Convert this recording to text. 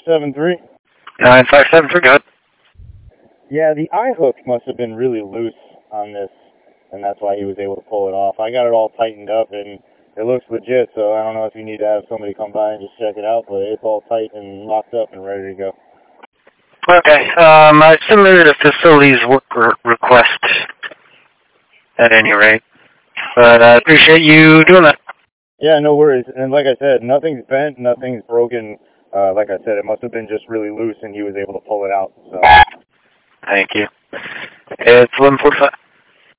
973. 957, good. Yeah, the eye hook must have been really loose on this, and that's why he was able to pull it off. I got it all tightened up, and it looks legit, so I don't know if you need to have somebody come by and just check it out, but it's all tight and locked up and ready to go. Okay, I submitted a facilities work request at any rate, but I appreciate you doing that. Yeah, no worries. And like I said, nothing's bent, nothing's broken. Like I said, it must have been just really loose, and he was able to pull it out. So. Thank you. It's 11:45.